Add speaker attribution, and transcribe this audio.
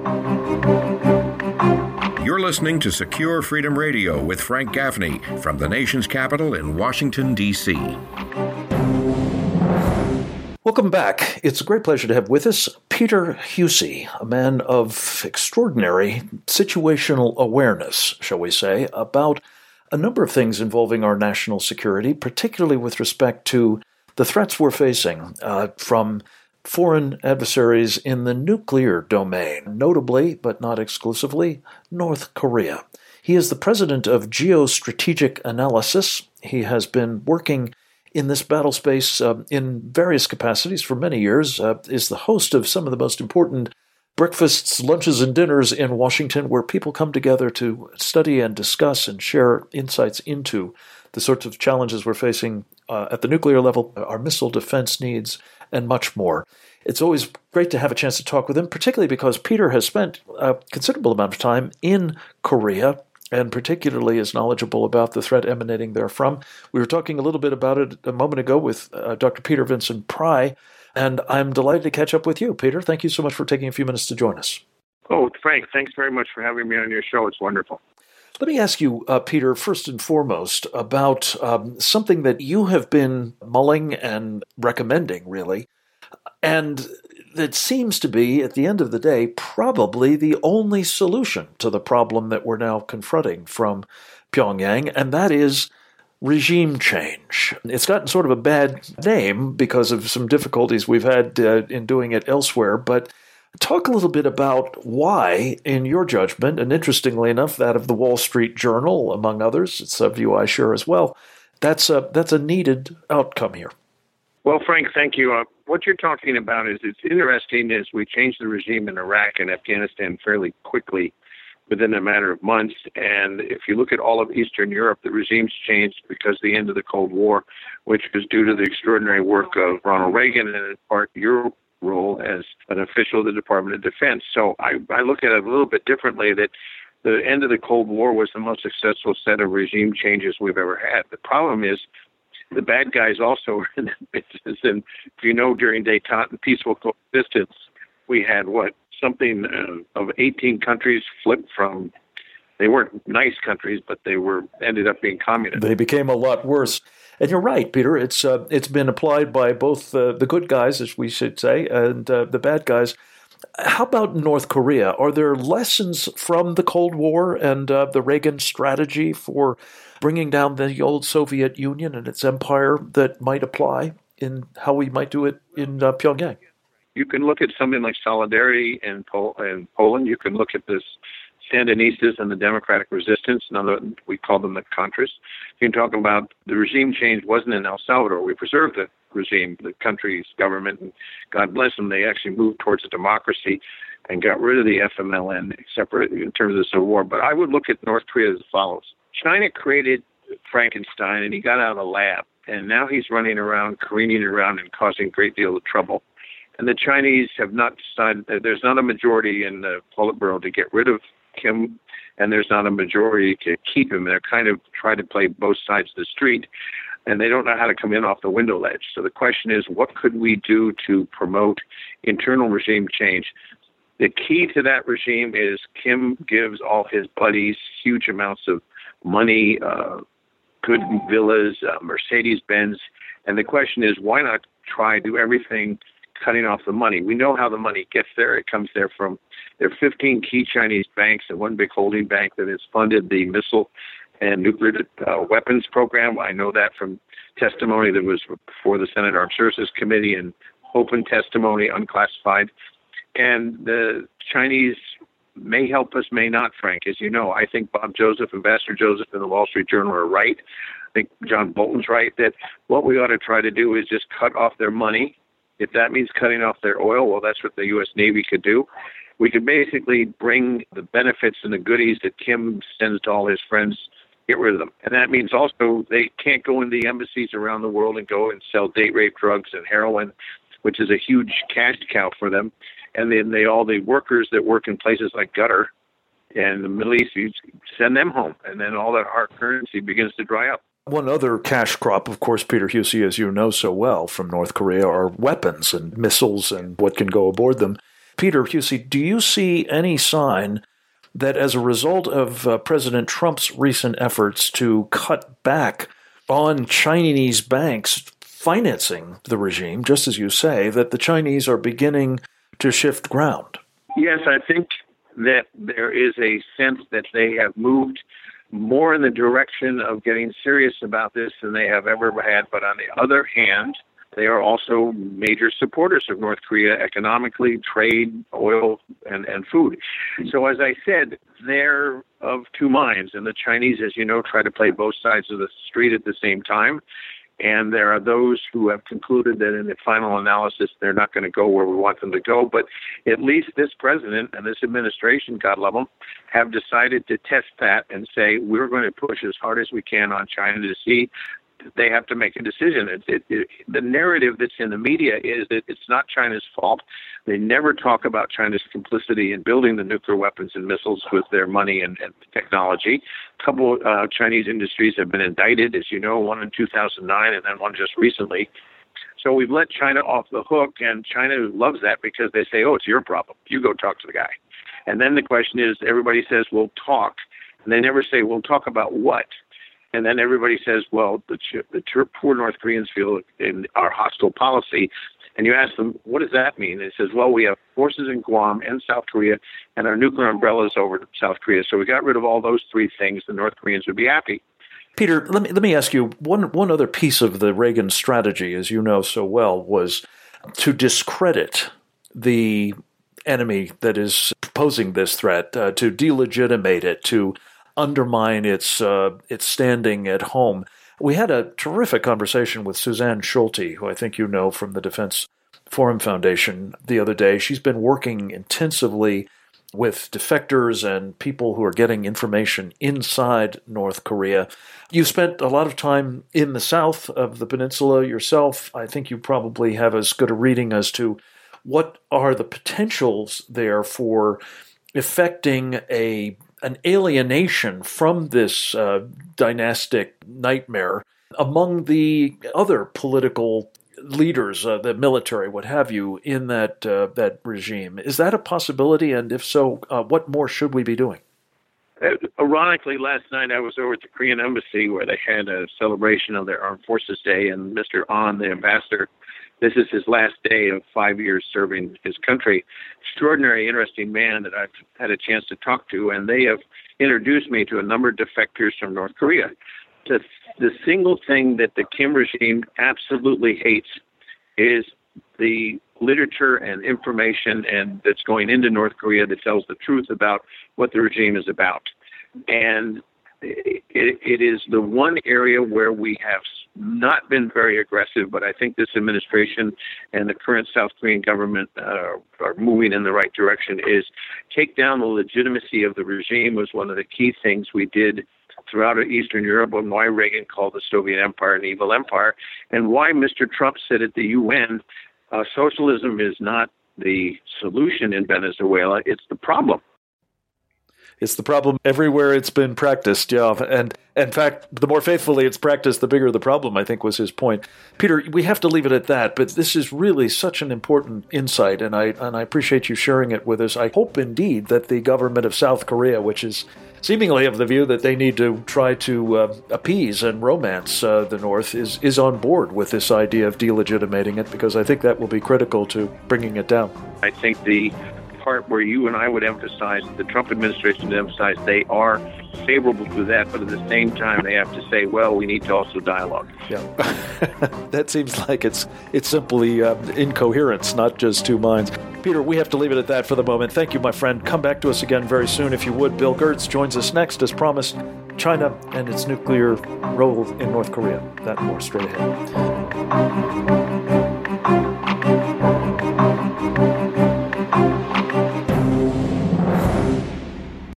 Speaker 1: You're listening to Secure Freedom Radio with Frank Gaffney from the nation's capital in Washington, D.C.
Speaker 2: Welcome back. It's a great pleasure to have with us Peter Huessy, a man of extraordinary situational awareness, shall we say, about a number of things involving our national security, particularly with respect to the threats we're facing from foreign adversaries in the nuclear domain, notably, but not exclusively, North Korea. He is the president of Geostrategic Analysis. He has been working in this battle space in various capacities for many years, is the host of some of the most important breakfasts, lunches, and dinners in Washington, where people come together to study and discuss and share insights into the sorts of challenges we're facing at the nuclear level, our missile defense needs, and much more. It's always great to have a chance to talk with him, particularly because Peter has spent a considerable amount of time in Korea, and particularly is knowledgeable about the threat emanating therefrom. We were talking a little bit about it a moment ago with Dr. Peter Vincent Pry, and I'm delighted to catch up with you. Peter, thank you so much for taking a few minutes to join us.
Speaker 3: Oh, Frank, thanks very much for having me on your show. It's wonderful.
Speaker 2: Let me ask you, Peter, first and foremost, about something that you have been mulling and recommending, really, and that seems to be, at the end of the day, probably the only solution to the problem that we're now confronting from Pyongyang, and that is regime change. It's gotten sort of a bad name because of some difficulties we've had in doing it elsewhere, but talk a little bit about why, in your judgment, and interestingly enough, that of the Wall Street Journal, among others, it's a view I share as well, that's a needed outcome here.
Speaker 3: Well, Frank, thank you. What you're talking about is it's interesting is we changed the regime in Iraq and Afghanistan fairly quickly within a matter of months. And if you look at all of Eastern Europe, the regimes changed because of the end of the Cold War, which was due to the extraordinary work of Ronald Reagan and in part your role as an official of the Department of Defense. So I look at it a little bit differently, that the end of the Cold War was the most successful set of regime changes we've ever had. The problem is the bad guys also were in that business. And if you know, during détente and peaceful coexistence, we had something of 18 countries flipped from, they weren't nice countries, but they ended up being communist.
Speaker 2: They became a lot worse. And you're right, Peter. It's been applied by both the good guys, as we should say, and the bad guys. How about North Korea? Are there lessons from the Cold War and the Reagan strategy for bringing down the old Soviet Union and its empire that might apply in how we might do it in Pyongyang?
Speaker 3: You can look at something like Solidarity in Poland. You can look at this Sandinistas and the Democratic Resistance. We call them the Contras. You can talk about the regime change wasn't in El Salvador. We preserved the regime, the country's government, and God bless them, they actually moved towards a democracy and got rid of the FMLN, separate in terms of the Civil War. But I would look at North Korea as follows. China created Frankenstein, and he got out of the lab, and now he's running around, careening around, and causing a great deal of trouble. And the Chinese have not decided, there's not a majority in the Politburo to get rid of Kim, and there's not a majority to keep him. They're kind of trying to play both sides of the street, and they don't know how to come in off the window ledge. So the question is, what could we do to promote internal regime change? The key to that regime is Kim gives all his buddies huge amounts of money, good villas, Mercedes-Benz, and the question is, why not try to do everything cutting off the money? We know how the money gets there. It comes there from, there are 15 key Chinese banks and one big holding bank that has funded the missile and nuclear weapons program. I know that from testimony that was before the Senate Armed Services Committee and open testimony, unclassified. And the Chinese may help us, may not, Frank. As you know, I think Bob Joseph, Ambassador Joseph, and the Wall Street Journal are right. I think John Bolton's right, that what we ought to try to do is just cut off their money. If that means cutting off their oil, well, that's what the U.S. Navy could do. We could basically bring the benefits and the goodies that Kim sends to all his friends, get rid of them. And that means also they can't go into the embassies around the world and go and sell date rape drugs and heroin, which is a huge cash cow for them. And then all the workers that work in places like Qatar and the Middle East, you send them home. And then all that hard currency begins to dry up.
Speaker 2: One other cash crop, of course, Peter Huessy, as you know so well, from North Korea are weapons and missiles and what can go aboard them. Peter Huessy, do you see any sign that as a result of President Trump's recent efforts to cut back on Chinese banks financing the regime, just as you say, that the Chinese are beginning to shift ground?
Speaker 3: Yes, I think that there is a sense that they have moved more in the direction of getting serious about this than they have ever had. But on the other hand, they are also major supporters of North Korea economically, trade, oil, and food. So as I said, they're of two minds. And the Chinese, as you know, try to play both sides of the street at the same time. And there are those who have concluded that in the final analysis, they're not going to go where we want them to go. But at least this president and this administration, God love them, have decided to test that and say, we're going to push as hard as we can on China to see they have to make a decision. The narrative that's in the media is that it's not China's fault. They never talk about China's complicity in building the nuclear weapons and missiles with their money and technology. A couple Chinese industries have been indicted, as you know, one in 2009 and then one just recently. So we've let China off the hook, and China loves that because they say, oh, it's your problem. You go talk to the guy. And then the question is, everybody says, we'll talk. And they never say, we'll talk about what. And then everybody says, well, the poor North Koreans feel in our hostile policy. And you ask them, what does that mean? And it says, well, we have forces in Guam and South Korea, and our nuclear umbrella is over South Korea. So we got rid of all those three things. The North Koreans would be happy.
Speaker 2: Peter, let me ask you, one other piece of the Reagan strategy, as you know so well, was to discredit the enemy that is posing this threat, to delegitimate it, to undermine its standing at home. We had a terrific conversation with Suzanne Schulte, who I think you know from the Defense Forum Foundation, the other day. She's been working intensively with defectors and people who are getting information inside North Korea. You spent a lot of time in the south of the peninsula yourself. I think you probably have as good a reading as to what are the potentials there for effecting an alienation from this dynastic nightmare among the other political leaders, the military, what have you, in that regime. Is that a possibility? And if so, what more should we be doing?
Speaker 3: Ironically, last night I was over at the Korean Embassy where they had a celebration of their Armed Forces Day, and Mr. Ahn, the ambassador, this is his last day of 5 years serving his country. Extraordinary, interesting man that I've had a chance to talk to, and they have introduced me to a number of defectors from North Korea. The single thing that the Kim regime absolutely hates is the literature and information and that's going into North Korea that tells the truth about what the regime is about. And it is the one area where we have not been very aggressive, but I think this administration and the current South Korean government are moving in the right direction, is take down the legitimacy of the regime was one of the key things we did throughout Eastern Europe, and why Reagan called the Soviet Empire an evil empire, and why Mr. Trump said at the UN, socialism is not the solution in Venezuela, it's the problem.
Speaker 2: It's the problem everywhere it's been practiced, yeah. And in fact, the more faithfully it's practiced, the bigger the problem, I think was his point. Peter, we have to leave it at that, but this is really such an important insight, and I appreciate you sharing it with us. I hope indeed that the government of South Korea, which is seemingly of the view that they need to try to appease and romance the North, is on board with this idea of delegitimating it, because I think that will be critical to bringing it down.
Speaker 3: I think the part where you and I would emphasize, the Trump administration would emphasize, they are favorable to that, but at the same time they have to say, well, we need to also dialogue.
Speaker 2: Yeah, that seems like it's simply incoherence, not just two minds. Peter, we have to leave it at that for the moment. Thank you, my friend. Come back to us again very soon, if you would. Bill Gertz joins us next, as promised, China and its nuclear role in North Korea. That more straight ahead.